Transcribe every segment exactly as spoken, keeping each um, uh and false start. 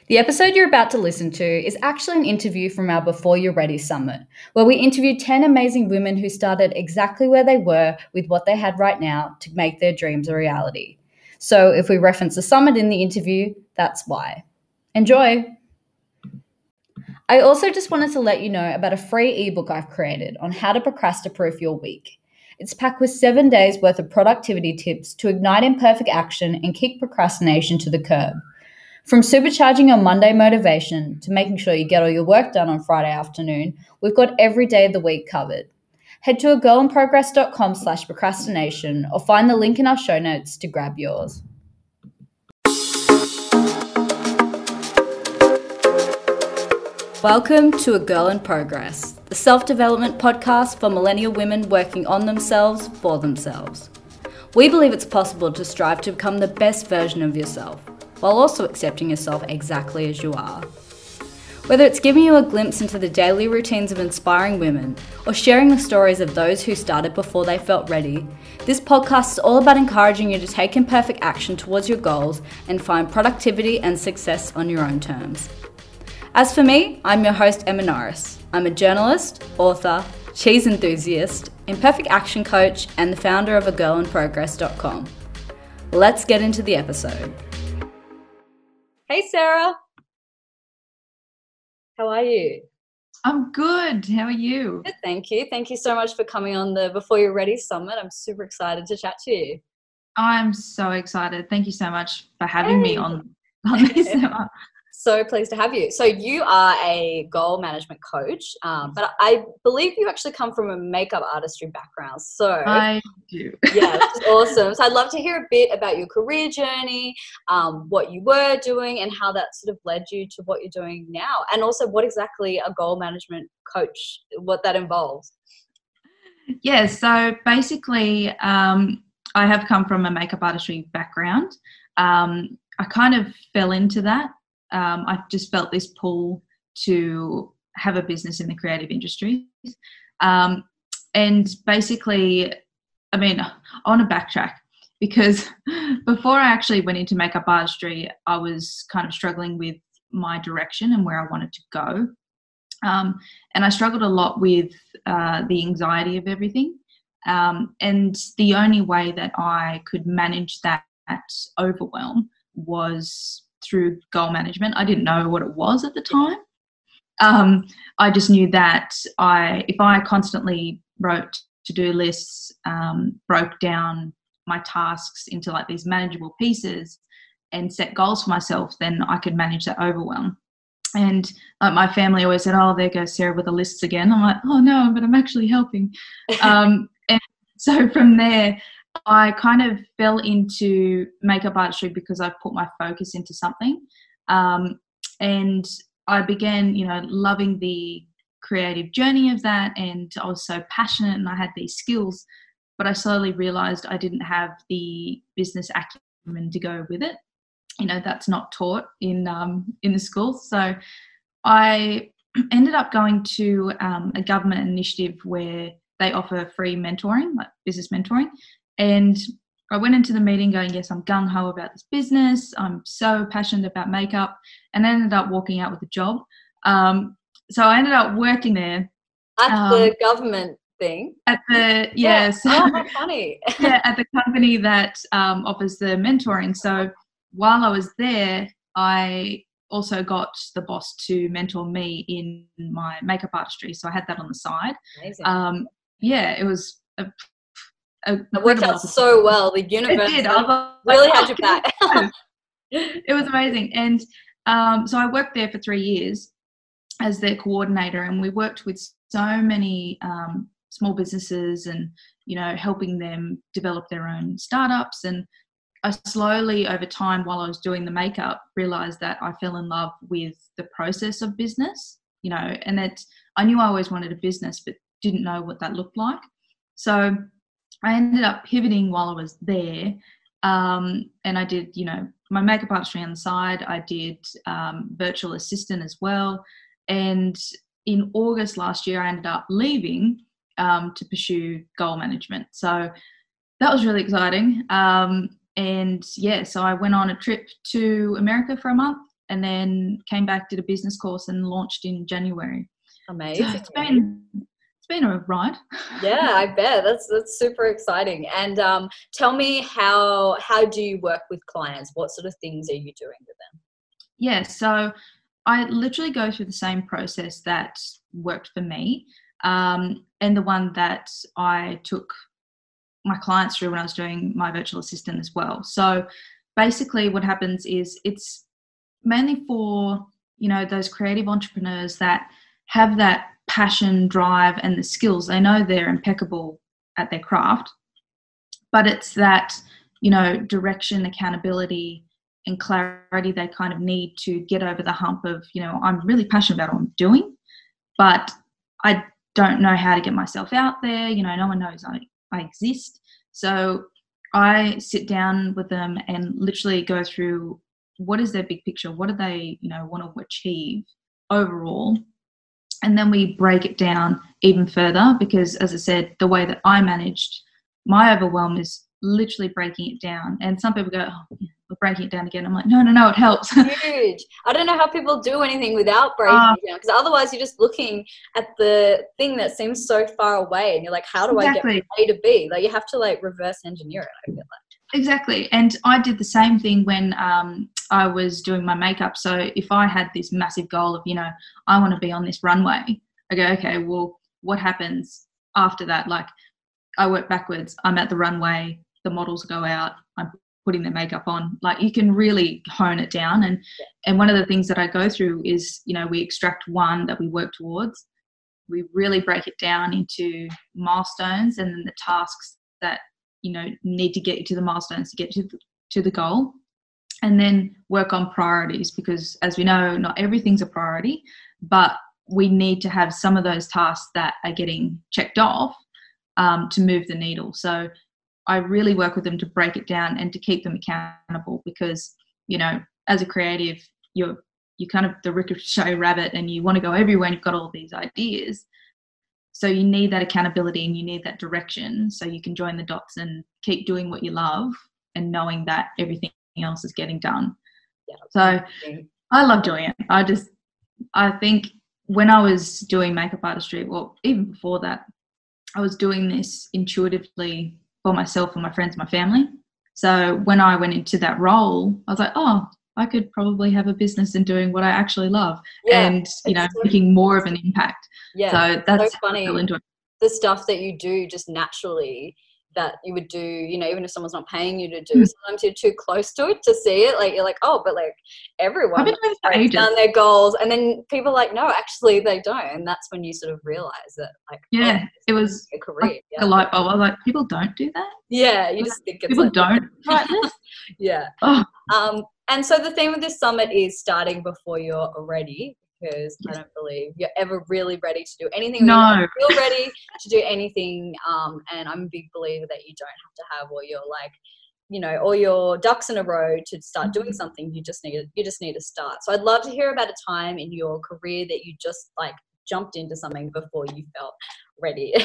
The episode you're about to listen to is actually an interview from our Before You're Ready Summit, where we interviewed ten amazing women who started exactly where they were with what they had right now to make their dreams a reality. So if we reference the summit in the interview, that's why. Enjoy! I also just wanted to let you know about a free ebook I've created on how to procrastinate-proof your week. It's packed with seven days worth of productivity tips to ignite imperfect action and kick procrastination to the curb. From supercharging your Monday motivation to making sure you get all your work done on Friday afternoon, we've got every day of the week covered. Head to a girl in progress dot com slash procrastination or find the link in our show notes to grab yours. Welcome to A Girl in Progress, the self-development podcast for millennial women working on themselves for themselves. We believe it's possible to strive to become the best version of yourself, while also accepting yourself exactly as you are. Whether it's giving you a glimpse into the daily routines of inspiring women, or sharing the stories of those who started before they felt ready, this podcast is all about encouraging you to take imperfect action towards your goals and find productivity and success on your own terms. As for me, I'm your host, Emma Norris. I'm a journalist, author, cheese enthusiast, imperfect action coach, and the founder of a girl in progress dot com. Let's get into the episode. Hey, Sarah. How are you? I'm good. How are you? Good, thank you. Thank you so much for coming on the Before You're Ready Summit. I'm super excited to chat to you. I'm so excited. Thank you so much for having hey. me on, on this. So pleased to have you. So you are a goal management coach, um, but I believe you actually come from a makeup artistry background. So I do. Yeah, which is awesome. So I'd love to hear a bit about your career journey, um, what you were doing and how that sort of led you to what you're doing now. And also what exactly a goal management coach, what that involves. Yeah, so basically um, I have come from a makeup artistry background. Um, I kind of fell into that. Um, I just felt this pull to have a business in the creative industries. Um, and basically, I mean, I want to backtrack because before I actually went into makeup artistry, I was kind of struggling with my direction and where I wanted to go. Um, and I struggled a lot with uh, the anxiety of everything. Um, and the only way that I could manage that, that overwhelm was through goal management. I didn't know what it was at the time. Um, I just knew that I, if I constantly wrote to-do lists, um, broke down my tasks into like these manageable pieces and set goals for myself, then I could manage that overwhelm. And uh, my family always said, oh, there goes Sarah with the lists again. I'm like, oh no, but I'm actually helping. Um, and so from there, I kind of fell into makeup artistry because I put my focus into something. Um, and I began, you know, loving the creative journey of that. And I was so passionate and I had these skills, but I slowly realized I didn't have the business acumen to go with it. You know, that's not taught in, um, in the schools. So I ended up going to um, a government initiative where they offer free mentoring, like business mentoring. And I went into the meeting going, yes, I'm gung-ho about this business. I'm so passionate about makeup. And I ended up walking out with a job. Um, so I ended up working there. At um, the government thing? At the, yeah. yeah. So, oh, how funny. yeah, at the company that um, offers the mentoring. So while I was there, I also got the boss to mentor me in my makeup artistry. So I had that on the side. Amazing. Um, yeah, it was a It worked out so well. The universe it did. really had your back. It was amazing. And um, so I worked there for three years as their coordinator, and we worked with so many um, small businesses and, you know, helping them develop their own startups. And I slowly, over time, while I was doing the makeup, realized that I fell in love with the process of business, you know, and that I knew I always wanted a business, but didn't know what that looked like. So I ended up pivoting while I was there, um, and I did, you know, my makeup artistry on the side. I did um, virtual assistant as well. And in August last year, I ended up leaving um, to pursue goal management. So that was really exciting. Um, and yeah, so I went on a trip to America for a month and then came back, did a business course, and launched in January. Amazing. So it's been it's been a ride. Yeah, I bet. That's that's super exciting. And um, tell me, how how do you work with clients? What sort of things are you doing with them? Yeah, so I literally go through the same process that worked for me, um, and the one that I took my clients through when I was doing my virtual assistant as well. So basically what happens is it's mainly for, you know, those creative entrepreneurs that have that passion, drive, and the skills. They know they're impeccable at their craft, but it's that, you know, direction, accountability, and clarity they kind of need to get over the hump of, you know, I'm really passionate about what I'm doing, but I don't know how to get myself out there. You know, no one knows I, I exist. So I sit down with them and literally go through what is their big picture, what do they, you know, want to achieve overall. And then we break it down even further, because as I said, the way that I managed my overwhelm is literally breaking it down. And some people go, oh, yeah, we're breaking it down again. I'm like, no, no, no, it helps. Huge. I don't know how people do anything without breaking uh, it down, because otherwise you're just looking at the thing that seems so far away and you're like, how do exactly. I get from A to B? Like, you have to like reverse engineer it, I feel like. Exactly. And I did the same thing when um, I was doing my makeup. So if I had this massive goal of, you know, I want to be on this runway, I go, okay, well, what happens after that? Like, I work backwards. I'm at the runway, the models go out, I'm putting their makeup on. Like, you can really hone it down. And, and one of the things that I go through is, you know, we extract one that we work towards. We really break it down into milestones and then the tasks that, you know, need to get you to the milestones to get to the, to the goal, and then work on priorities, because as we know, not everything's a priority, but we need to have some of those tasks that are getting checked off um, to move the needle. So I really work with them to break it down and to keep them accountable, because, you know, as a creative, you're you kind of the ricochet rabbit and you want to go everywhere and you've got all these ideas. So you need that accountability and you need that direction so you can join the dots and keep doing what you love and knowing that everything else is getting done. Yeah. So I love doing it. I just, I think when I was doing makeup artistry, well, even before that, I was doing this intuitively for myself and my friends, my family. So when I went into that role, I was like, oh, I could probably have a business in doing what I actually love, yeah, and, you know, so making more of an impact. Yeah. So that's so funny. Into it. The stuff that you do just naturally that you would do, you know, even if someone's not paying you to do, mm. sometimes you're too close to it to see it. Like, you're like, oh, but like everyone breaks down their goals. And then people are like, no, actually they don't. And that's when you sort of realize that, like, yeah, oh, it was a career. Like yeah. a light bulb. I was like, people don't do that? Yeah. You just think it's people like, don't write this? Yeah. Oh. Um, and so the theme of this summit is starting before you're ready, because yes. I don't believe you're ever really ready to do anything. No. You feel ready to do anything. Um, and I'm a big believer that you don't have to have all your, like, you know, all your ducks in a row to start doing something. You just need to, you just need to start. So I'd love to hear about a time in your career that you just like jumped into something before you felt ready.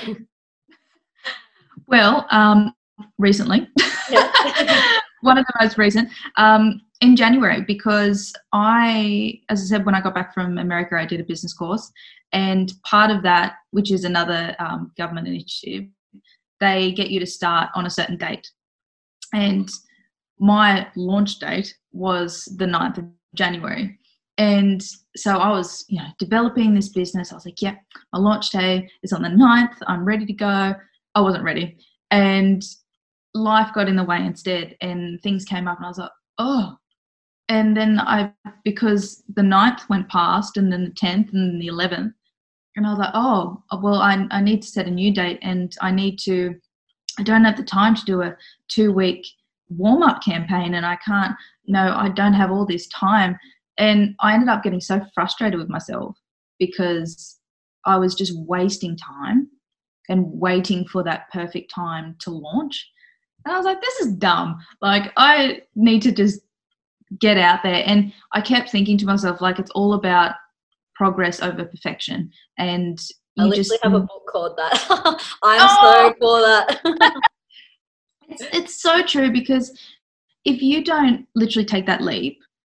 Well, um, recently, yeah. one of the most recent, um, in January, because I, as I said, when I got back from America, I did a business course, and part of that, which is another um, government initiative, they get you to start on a certain date. And my launch date was the ninth of January. And so I was, you know, developing this business. I was like, yeah, my launch day is on the ninth. I'm ready to go. I wasn't ready. And life got in the way instead, and things came up and I was like, oh. And then I, because the ninth went past and then the tenth and then the eleventh, and I was like, oh, well, I, I need to set a new date, and I need to, I don't have the time to do a two week warm up campaign, and I can't, you know, I don't have all this time. And I ended up getting so frustrated with myself because I was just wasting time and waiting for that perfect time to launch. And I was like, this is dumb. Like, I need to just get out there. And I kept thinking to myself, like, it's all about progress over perfection. And you I literally just have a book called that. I'm oh! so for that. it's, it's so true, because if you don't literally take that leap,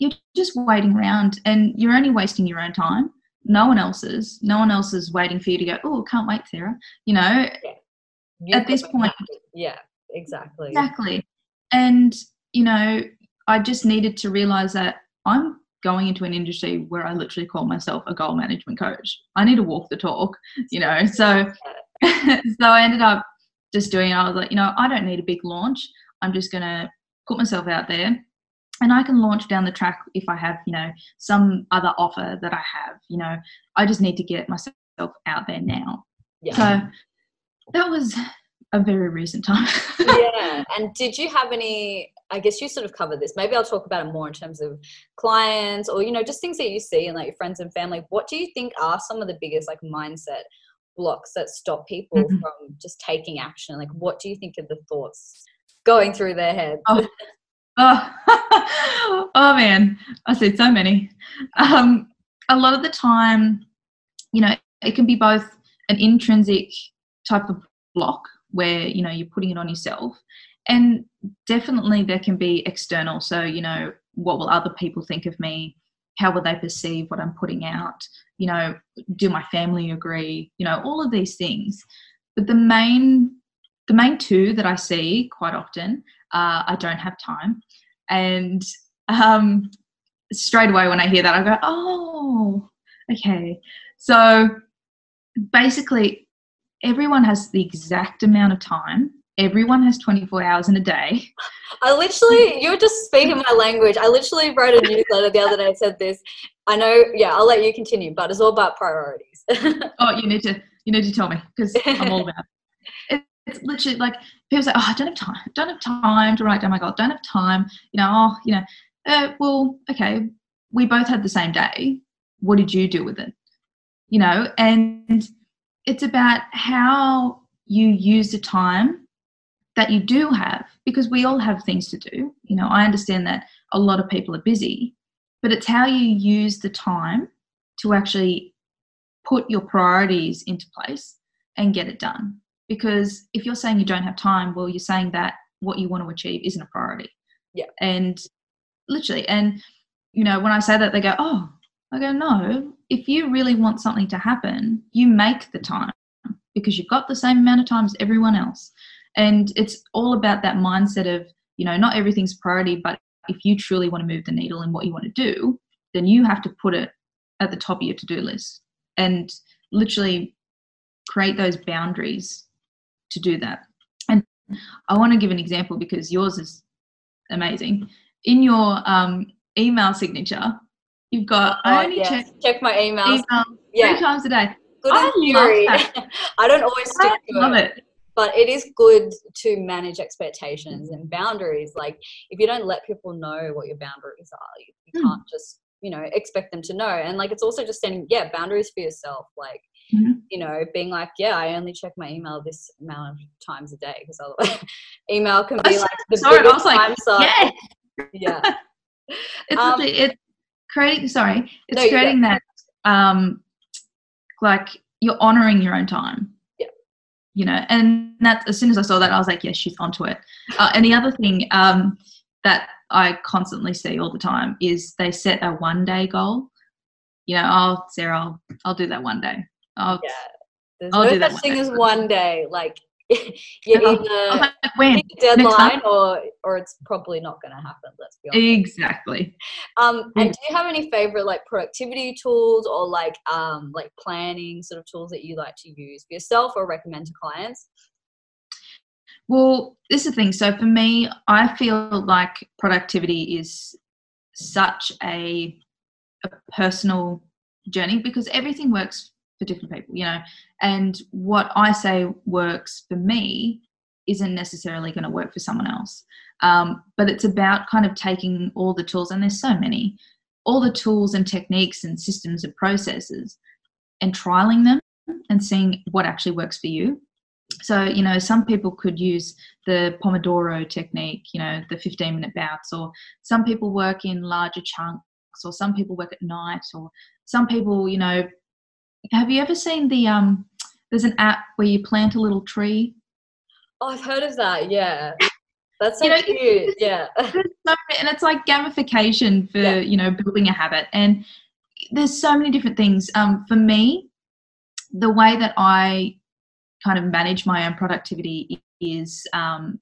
you're just waiting around and you're only wasting your own time. No one else's. No one else is waiting for you to go, oh, can't wait, Sarah. You know, yeah. at this point. Happy. Yeah, exactly. Exactly. And, you know, I just needed to realize that I'm going into an industry where I literally call myself a goal management coach. I need to walk the talk, you know. So, so I ended up just doing it. I was like, you know, I don't need a big launch. I'm just going to put myself out there. And I can launch down the track if I have, you know, some other offer that I have, you know, I just need to get myself out there now. Yeah. So that was a very recent time. Yeah. And did you have any, I guess you sort of covered this, maybe I'll talk about it more in terms of clients or, you know, just things that you see in like your friends and family. What do you think are some of the biggest like mindset blocks that stop people mm-hmm. from just taking action? Like, what do you think are the thoughts going through their head? Oh. Oh, oh man, I said so many. Um, a lot of the time, you know, it can be both an intrinsic type of block where, you know, you're putting it on yourself, and definitely there can be external. So, you know, what will other people think of me? How will they perceive what I'm putting out? You know, do my family agree? You know, all of these things. But the main, the main two that I see quite often, uh, I don't have time. And um, straight away when I hear that, I go, oh, okay. So basically, everyone has the exact amount of time. Everyone has twenty-four hours in a day. I literally, you're just speaking my language. I literally wrote a newsletter the other day that said this. I know, yeah, I'll let you continue, but it's all about priorities. Oh, you need to, you need to tell me because I'm all about it. It's literally like people say, oh, I don't have time. I don't have time to write down my goal. Don't have time. You know, oh, you know, uh, well, okay, we both had the same day. What did you do with it? You know, and it's about how you use the time that you do have, because we all have things to do. You know, I understand that a lot of people are busy, but it's how you use the time to actually put your priorities into place and get it done. Because if you're saying you don't have time, well, you're saying that what you want to achieve isn't a priority. Yeah. And literally, and, you know, when I say that, they go, oh, I go, no, if you really want something to happen, you make the time because you've got the same amount of time as everyone else. And it's all about that mindset of, you know, not everything's a priority, but if you truly want to move the needle in what you want to do, then you have to put it at the top of your to-do list and literally create those boundaries to do that. And I want to give an example because yours is amazing. In your um, email signature, you've got, oh, I only yes. check, check my emails email yeah. three times a day. Good I theory. love that. I don't always stick I to love it. it. But it is good to manage expectations and boundaries. Like if you don't let people know what your boundaries are, you, you mm. can't just, you know, expect them to know. And like, it's also just setting, yeah, boundaries for yourself. Like, mm-hmm. you know, being like, yeah, I only check my email this amount of times a day because otherwise email can be like the sorry, biggest I was like, time suck. Yeah. yeah. It's um, literally, it's creating, sorry, it's no, creating that, um, like you're honoring your own time. You know, and that as soon as I saw that, I was like, yes, she's onto it. Uh, and the other thing um, that I constantly see all the time is they set a one day goal. You know, oh, Sarah, I'll, I'll do that one day. I'll, yeah. There's I'll no do that such thing day. as one day. Like, you either like, when? pick a deadline or, or it's probably not going to happen, let's be honest. Exactly. Um, and do you have any favorite like productivity tools or like um, like planning sort of tools that you like to use for yourself or recommend to clients? Well, this is the thing. So for me, I feel like productivity is such a, a personal journey because everything works for different people, you know, and what I say works for me isn't necessarily going to work for someone else. Um, but it's about kind of taking all the tools, and there's so many, all the tools and techniques and systems and processes and trialing them and seeing what actually works for you. So, you know, some people could use the Pomodoro technique, you know, the fifteen minute bouts, or some people work in larger chunks, or some people work at night, or some people, you know, have you ever seen the, um, there's an app where you plant a little tree? Oh, I've heard of that. Yeah. That's so you know, cute. Yeah. So, and it's like gamification for, yeah. you know, building a habit. And there's so many different things. Um, for me, the way that I kind of manage my own productivity is um,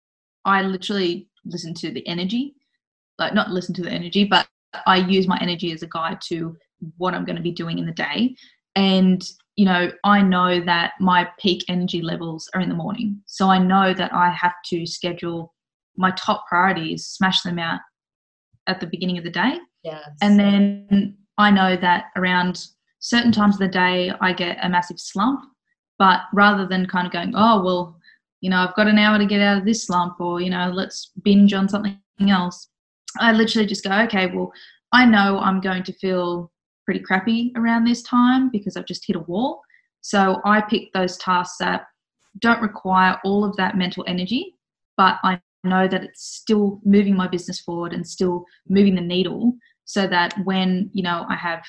I literally listen to the energy, like not listen to the energy, but I use my energy as a guide to what I'm going to be doing in the day. And, you know, I know that my peak energy levels are in the morning. So I know that I have to schedule my top priorities, smash them out at the beginning of the day. Yes. And then I know that around certain times of the day, I get a massive slump. But rather than kind of going, oh, well, you know, I've got an hour to get out of this slump, or, you know, let's binge on something else, I literally just go, okay, well, I know I'm going to feel pretty crappy around this time because I've just hit a wall. So I pick those tasks that don't require all of that mental energy, but I know that it's still moving my business forward and still moving the needle, so that when, you know, I have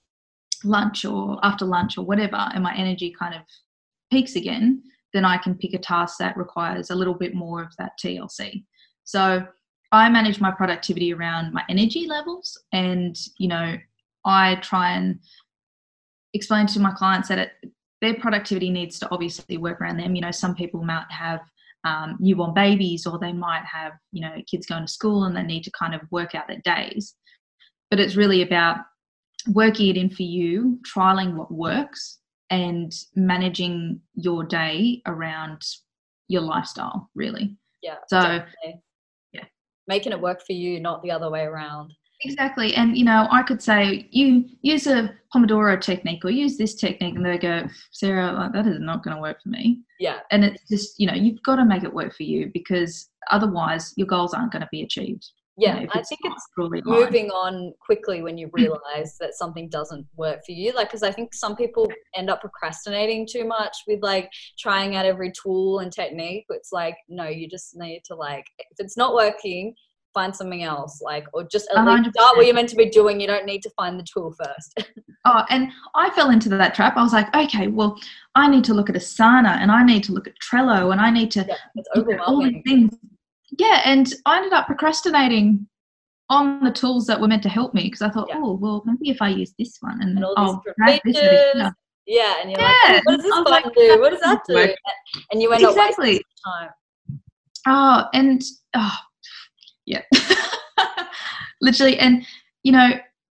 lunch or after lunch or whatever, and my energy kind of peaks again, then I can pick a task that requires a little bit more of that T L C. So I manage my productivity around my energy levels, and, you know, I try and explain to my clients that it, their productivity needs to obviously work around them. You know, some people might have um, newborn babies, or they might have, you know, kids going to school and they need to kind of work out their days. But it's really about working it in for you, trialing what works, and managing your day around your lifestyle, really. Yeah. So, definitely. yeah. Making it work for you, not the other way around. Exactly. And, you know, I could say, you use a Pomodoro technique or use this technique, and they go, Sarah, like, that is not going to work for me. Yeah. And it's just, you know, you've got to make it work for you, because otherwise your goals aren't going to be achieved. Yeah, you know, I it's think it's really moving on quickly when you realize that something doesn't work for you. Like, because I think some people end up procrastinating too much with like trying out every tool and technique. It's like, no, you just need to, like, if it's not working, find something else, like, or just at least start what you're meant to be doing. You don't need to find the tool first. Oh, and I fell into that trap. I was like, okay, well, I need to look at Asana, and I need to look at Trello, and I need to yeah, it's look at all overwhelming. these things. Yeah, and I ended up procrastinating on the tools that were meant to help me, because I thought, Yeah. oh, well, maybe if I use this one, and, and all I'll these grab this over here. Yeah, and you're Yeah. like, oh, what does this button like, do? What does that do? work. And you end up Exactly. wasting time. Oh, and oh, yeah, literally. And, you know,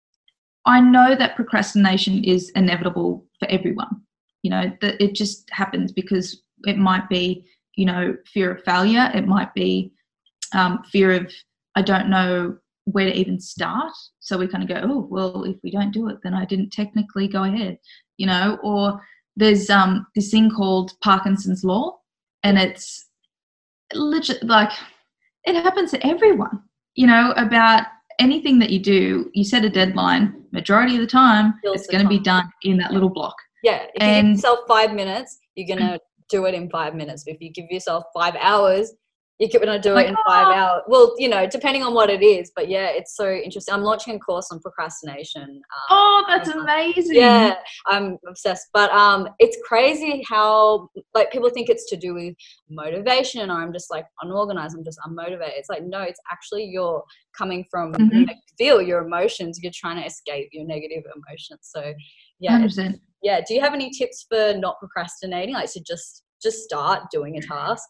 I know that procrastination is inevitable for everyone. You know, that it just happens because it might be, you know, fear of failure. It might be um, fear of, I don't know where to even start. So we kind of go, oh, well, if we don't do it, then I didn't technically go ahead, you know. Or there's um, this thing called Parkinson's law, and it's legit, like, it happens to everyone, you know, about anything that you do. You set a deadline, majority of the time, Feels it's the going to be time. done in that little block. Yeah, if And- you give yourself five minutes, you're going to do it in five minutes. But if you give yourself five hours, you're going to do Like, it in five oh. hours. Well, you know, depending on what it is. But yeah, it's so interesting. I'm launching a course on procrastination. Um, Oh, that's amazing. Yeah, I'm obsessed. But um, it's crazy how, like, people think it's to do with motivation, or I'm just like unorganized, I'm just unmotivated. It's like, no, it's actually you're coming from, Mm-hmm. you know, feel your emotions. You're trying to escape your negative emotions. So yeah, one hundred percent. yeah. Do you have any tips for not procrastinating? Like, to just just start doing a task?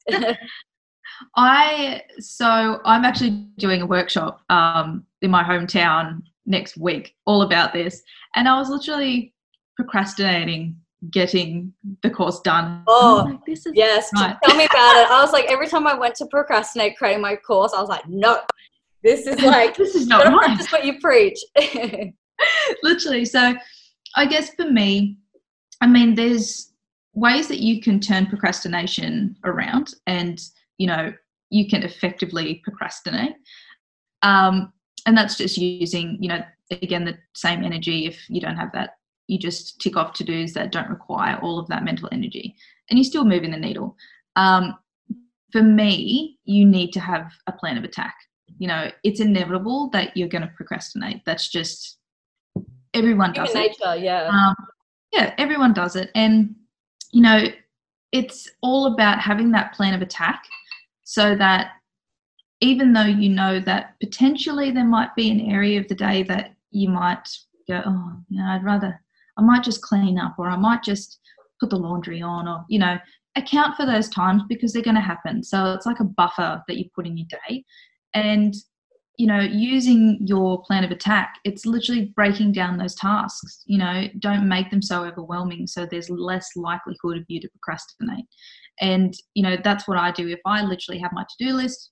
I so I'm actually doing a workshop um, in my hometown next week all about this, and I was literally procrastinating getting the course done. Oh, like, this is yes. right. Tell me about it. I was like, every time I went to procrastinate creating my course, I was like, no, this is like, this is you not gotta right. practice what you preach. Literally. So I guess for me, I mean, there's ways that you can turn procrastination around, and, you know, you can effectively procrastinate. Um, and that's just using, you know, again, the same energy. If you don't have that, you just tick off to-dos that don't require all of that mental energy, and you're still moving the needle. Um, for me, you need to have a plan of attack. You know, it's inevitable that you're going to procrastinate. That's just, everyone does Human it. nature, yeah. Um, yeah, everyone does it. And, you know, it's all about having that plan of attack, so that even though you know that potentially there might be an area of the day that you might go, oh, you know, I'd rather, I might just clean up, or I might just put the laundry on, or, you know, account for those times because they're going to happen. So it's like a buffer that you put in your day. And, you know, using your plan of attack, it's literally breaking down those tasks. You know, don't make them so overwhelming so there's less likelihood of you to procrastinate. And, you know, that's what I do. If I literally have my to-do list,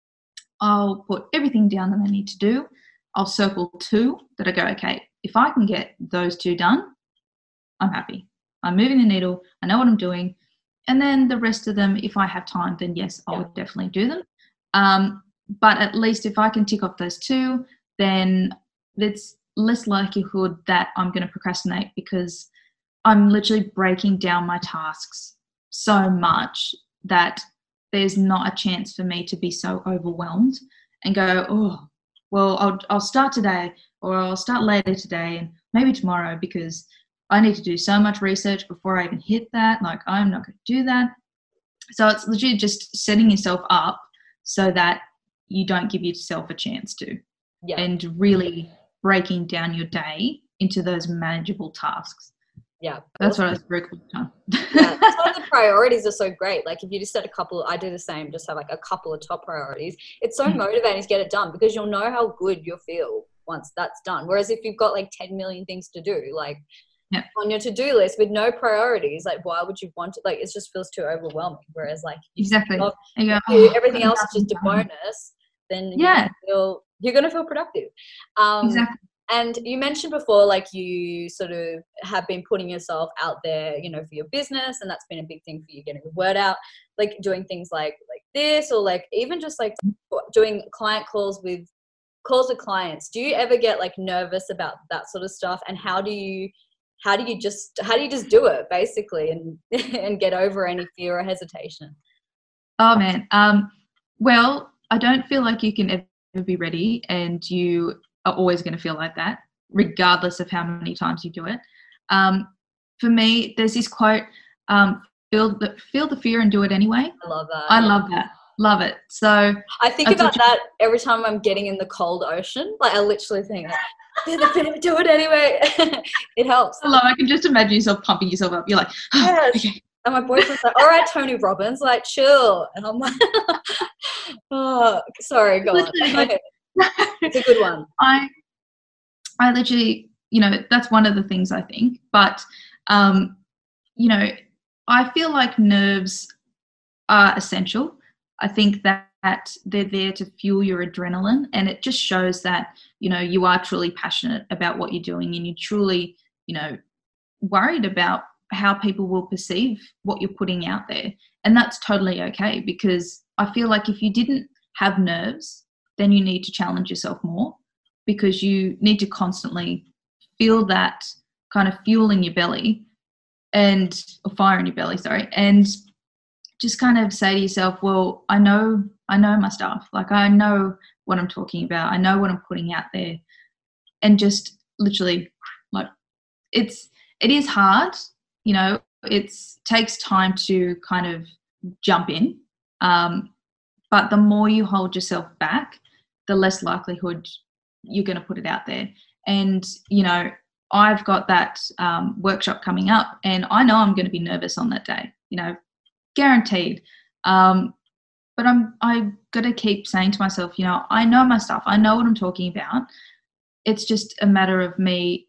I'll put everything down that I need to do. I'll circle two that I go, okay, if I can get those two done, I'm happy. I'm moving the needle. I know what I'm doing. And then the rest of them, if I have time, then yes, I would definitely do them. Um, but at least if I can tick off those two, then it's less likelihood that I'm going to procrastinate, because I'm literally breaking down my tasks so much that there's not a chance for me to be so overwhelmed and go, oh, well, I'll, I'll start today, or I'll start later today and maybe tomorrow, because I need to do so much research before I even hit that. Like, I'm not going to do that. So it's legit just setting yourself up so that you don't give yourself a chance to. Yeah. And really breaking down your day into those manageable tasks. Yeah. That's what I was very cool with. Yeah, that's why the priorities are so great. Like, if you just set a couple, I do the same, just have like a couple of top priorities. It's so motivating to get it done, because you'll know how good you'll feel once that's done. Whereas if you've got like ten million things to do, like yeah. on your to-do list with no priorities, like, why would you want to, like, it just feels too overwhelming. Whereas like, exactly, off, you go, you, oh, everything else is just a bonus, then yeah, you're gonna feel, you're gonna feel productive. Um, exactly. And you mentioned before, like, you sort of have been putting yourself out there, you know, for your business, and that's been a big thing for you, getting the word out, like doing things like like this, or like even just like doing client calls with calls with clients. Do you ever get like nervous about that sort of stuff? And how do you how do you just how do you just do it basically, and and get over any fear or hesitation? Oh man, um, well, I don't feel like you can ever be ready, and you are always going to feel like that, regardless of how many times you do it. Um, for me, there's this quote, um, feel the, feel the fear and do it anyway. I love that. I love that. Love it. So I think about that every time I'm getting in the cold ocean. Like, I literally think, feel the fear, do it anyway. It helps. I love it. I can just imagine yourself pumping yourself up. You're like, oh, yes. Okay. And my boyfriend's like, all right, Tony Robbins, like, chill. And I'm like, oh, sorry, go on. Like, it's a good one. I, I literally, you know, that's one of the things I think. But, um, you know, I feel like nerves are essential. I think that, that they're there to fuel your adrenaline, and it just shows that, you know, you are truly passionate about what you're doing, and you're truly, you know, worried about how people will perceive what you're putting out there. And that's totally okay, because I feel like if you didn't have nerves, then you need to challenge yourself more, because you need to constantly feel that kind of fuel in your belly, and or fire in your belly, sorry, and just kind of say to yourself, well, I know, I know my stuff. Like, I know what I'm talking about. I know what I'm putting out there. And just literally, like, it's, it is hard, you know, it's takes time to kind of jump in. Um, but the more you hold yourself back, the less likelihood you're going to put it out there. And, you know, I've got that um, workshop coming up, and I know I'm going to be nervous on that day, you know, guaranteed. Um, but I'm, I've got to keep saying to myself, you know, I know my stuff. I know what I'm talking about. It's just a matter of me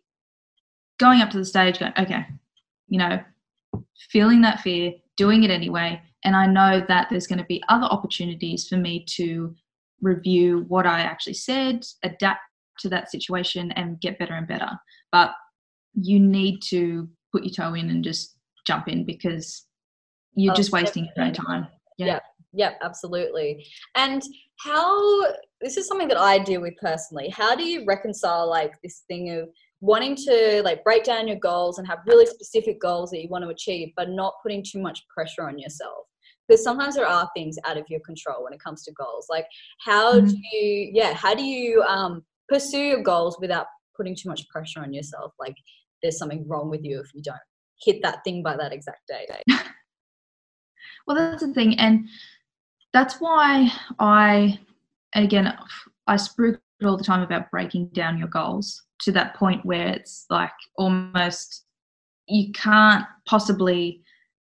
going up to the stage going, okay, you know, feeling that fear, doing it anyway. And I know that there's going to be other opportunities for me to review what I actually said, adapt to that situation, and get better and better. But you need to put your toe in and just jump in, because you're Oh, just wasting definitely. your own time. Yeah. Yeah, yeah, absolutely. And how, this is something that I deal with personally. How do you reconcile like this thing of wanting to like break down your goals and have really specific goals that you want to achieve, but not putting too much pressure on yourself? Because sometimes there are things out of your control when it comes to goals. Like, how Mhm. do you, yeah, how do you um, pursue your goals without putting too much pressure on yourself? Like, there's something wrong with you if you don't hit that thing by that exact date. Well, that's the thing. And that's why I and again, I speak all the time about breaking down your goals to that point where it's like almost you can't possibly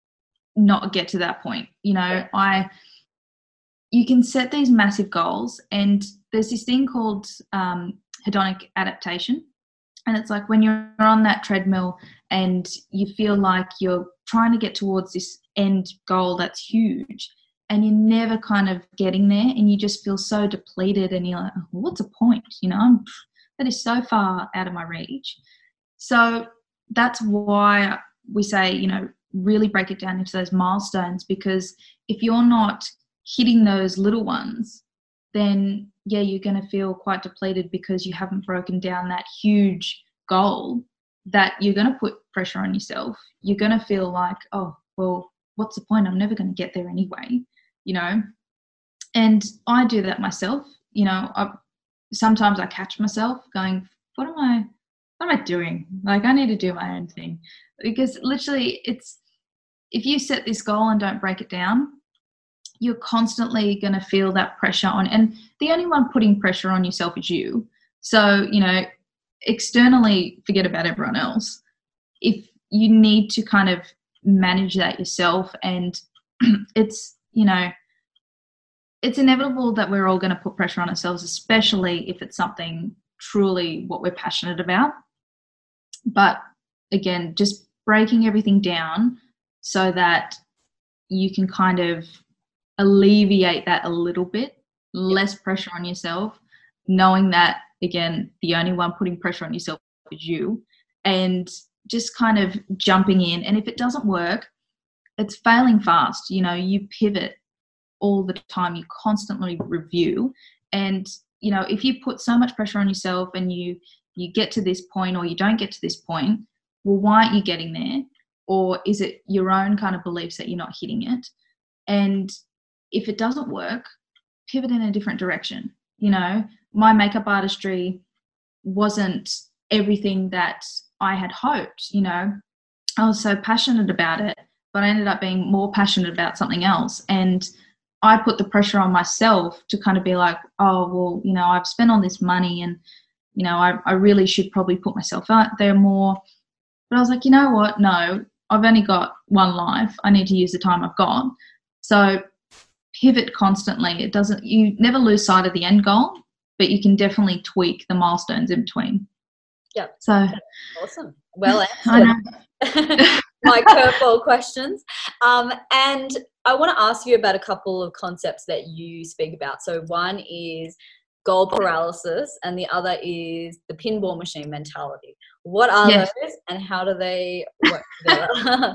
not get to that point. You know, I you can set these massive goals, and there's this thing called um, hedonic adaptation. And it's like when you're on that treadmill and you feel like you're trying to get towards this end goal that's huge, and you're never kind of getting there, and you just feel so depleted, and you're like, oh, what's the point? You know, I'm, that is so far out of my reach. So that's why we say, you know, really break it down into those milestones, because if you're not hitting those little ones, then yeah, you're going to feel quite depleted because you haven't broken down that huge goal, that you're going to put pressure on yourself. You're going to feel like, oh, well, what's the point? I'm never going to get there anyway, you know? And I do that myself. You know, I, sometimes I catch myself going, what am I, what am I doing? Like, I need to do my own thing. Because literally it's, if you set this goal and don't break it down, you're constantly going to feel that pressure on, and the only one putting pressure on yourself is you. So, you know, externally, forget about everyone else. If you need to kind of manage that yourself, and it's, you know, it's inevitable that we're all going to put pressure on ourselves, especially if it's something truly what we're passionate about. But again, just breaking everything down so that you can kind of alleviate that a little bit, less pressure on yourself, knowing that, again, the only one putting pressure on yourself is you, and just kind of jumping in. And if it doesn't work, it's failing fast. You know, you pivot all the time, you constantly review. And, you know, if you put so much pressure on yourself and you, you get to this point or you don't get to this point, well, why aren't you getting there? Or is it your own kind of beliefs that you're not hitting it? And if it doesn't work, pivot in a different direction. You know, my makeup artistry wasn't everything that I had hoped. You know, I was so passionate about it, but I ended up being more passionate about something else. And I put the pressure on myself to kind of be like, oh, well, you know, I've spent all this money, and, you know, I, I really should probably put myself out there more. But I was like, you know what? No, I've only got one life. I need to use the time I've got. So pivot constantly. It doesn't, you never lose sight of the end goal, but you can definitely tweak the milestones in between. Yeah. So awesome. Well answered. My curveball questions. Um, and I want to ask you about a couple of concepts that you speak about. So one is goal paralysis, and the other is the pinball machine mentality. What are yes. those, and how do they work together?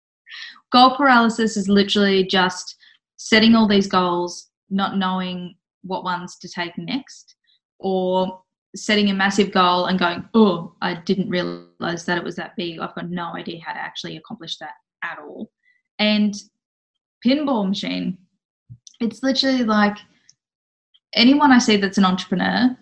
Goal paralysis is literally just setting all these goals, not knowing what ones to take next, or setting a massive goal and going, oh, I didn't realize that it was that big. I've got no idea how to actually accomplish that at all. And pinball machine, it's literally like anyone I see that's an entrepreneur,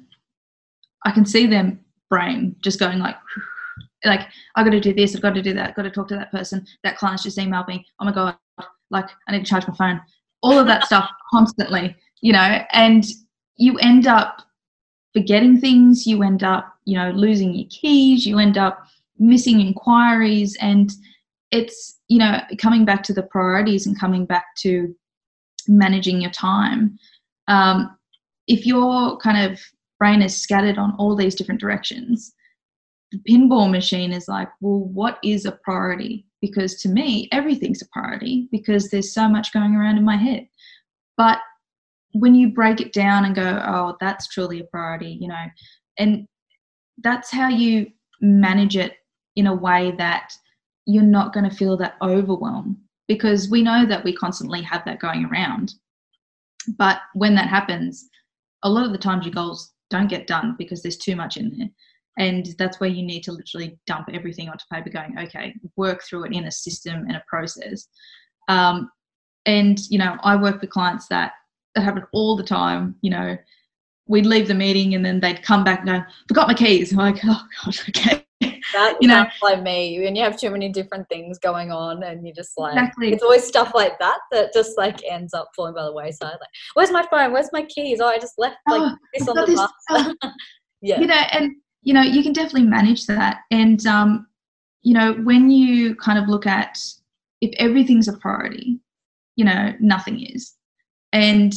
I can see their brain just going like, like, I've got to do this, I've got to do that, I've got to talk to that person, that client's just emailed me, oh my God, like I need to charge my phone. All of that stuff constantly, you know, and you end up forgetting things, you end up, you know, losing your keys, you end up missing inquiries. And it's, you know, coming back to the priorities and coming back to managing your time. Um, if your kind of brain is scattered on all these different directions, the pinball machine is like, well, what is a priority? Because to me, everything's a priority because there's so much going around in my head. But when you break it down and go, oh, that's truly a priority, you know, and that's how you manage it in a way that you're not going to feel that overwhelm, because we know that we constantly have that going around. But when that happens, a lot of the times your goals don't get done because there's too much in there. And that's where you need to literally dump everything onto paper going, okay, work through it in a system and a process. Um, and, you know, I work with clients that, that happen all the time. You know, we'd leave the meeting and then they'd come back and go, forgot my keys. I'm like, oh gosh, okay. That you know, sounds like me. When you have too many different things going on, and you just like, exactly. It's always stuff like that that just like ends up falling by the wayside. Like, where's my phone? Where's my keys? Oh, I just left like oh, this I've on got the this, bus. oh, Yeah, you know, and you know, you can definitely manage that. And um, you know, when you kind of look at if everything's a priority, you know, nothing is, and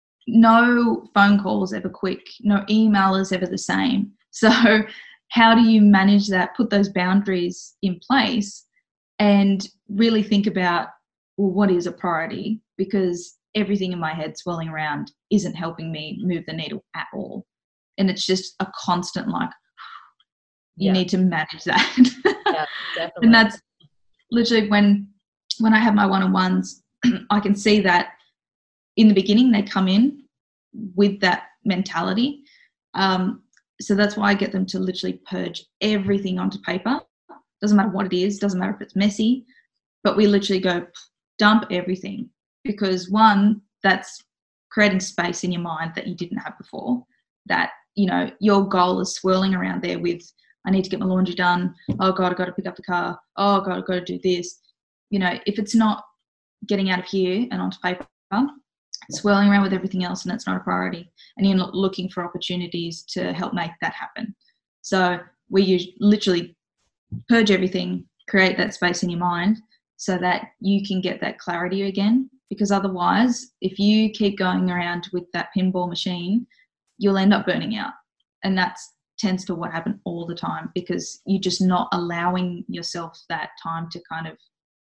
no phone call is ever quick, no email is ever the same. So how do you manage that, put those boundaries in place and really think about, well, what is a priority? Because everything in my head swirling around isn't helping me move the needle at all. And it's just a constant, like, you yeah. need to manage that. Yeah, definitely. And that's literally when, when I have my one-on-ones, I can see that in the beginning, they come in with that mentality. Um, so that's why I get them to literally purge everything onto paper. Doesn't matter what it is, doesn't matter if it's messy, but we literally go dump everything, because one, that's creating space in your mind that you didn't have before, that, you know, your goal is swirling around there with, I need to get my laundry done. Oh God, I've got to pick up the car. Oh God, I've got to do this. You know, if it's not getting out of here and onto paper, swirling around with everything else, and it's not a priority, and you're not looking for opportunities to help make that happen. So we use literally purge everything, create that space in your mind so that you can get that clarity again, because otherwise if you keep going around with that pinball machine, you'll end up burning out. And that's tends to what happens all the time, because you're just not allowing yourself that time to kind of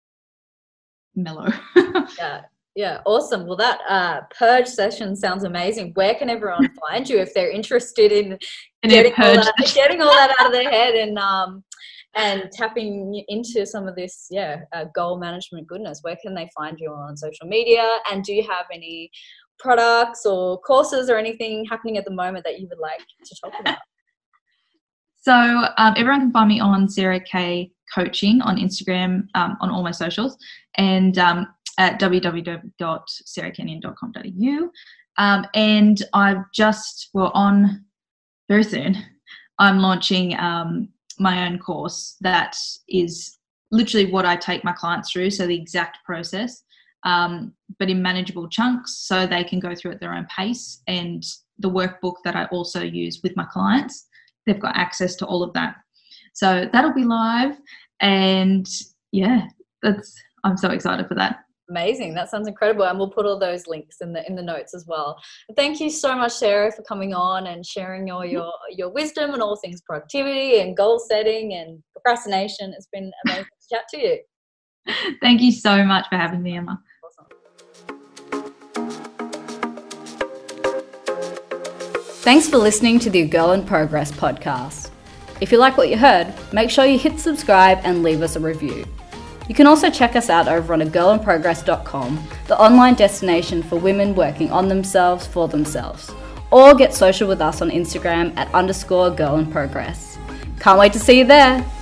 mellow. Yeah. Yeah, awesome. Well, that uh, purge session sounds amazing. Where can everyone find you if they're interested in getting all, that, getting all that out of their head and um, and tapping into some of this, yeah, uh, goal management goodness? Where can they find you on social media? And do you have any products or courses or anything happening at the moment that you would like to talk about? So um, everyone can find me on Sarah K Coaching on Instagram, um, on all my socials, and um, at w w w dot sarah kenyon dot com dot a u. Um, and I've just, well, on very soon, I'm launching um, my own course that is literally what I take my clients through, so the exact process, um, but in manageable chunks so they can go through at their own pace. And the workbook that I also use with my clients, they've got access to all of that. So that'll be live, and yeah, that's, I'm so excited for that. Amazing. That sounds incredible. And we'll put all those links in the in the notes as well. Thank you so much, Sarah, for coming on and sharing all your, your wisdom and all things productivity and goal setting and procrastination. It's been amazing to chat to you. Thank you so much for having me, Emma. Awesome. Thanks for listening to the Girl in Progress podcast. If you like what you heard, make sure you hit subscribe and leave us a review. You can also check us out over on a girl in progress dot com, the online destination for women working on themselves for themselves. Or get social with us on Instagram at underscore girl in progress. Can't wait to see you there.